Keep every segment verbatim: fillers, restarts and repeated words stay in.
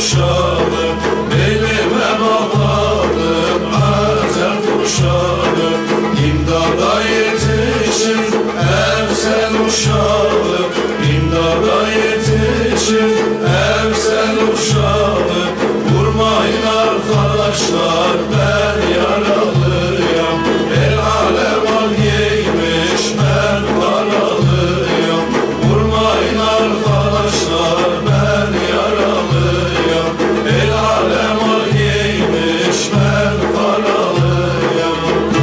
uşağı, belime bağladım Azer kuşağı. İmdada yetişir Evsel uşağı, İmdada yetişir Evsel uşağı. Vurmayın arkadaşlar ben yaralıyım, el alem al giymiş ben karalıyım. Vurmayın arkadaşlar ben yaralıyım, el alem al giymiş ben karalıyım.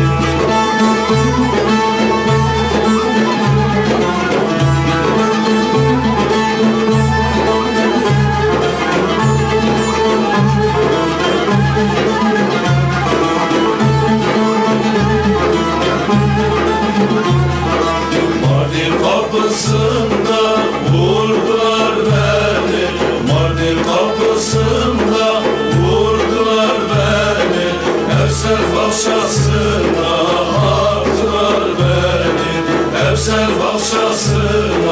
Mardin kapısında vurdular beni, Mardin kapısında vurdular beni. Evsel bahçesine attılar beni, Evsel bahçesine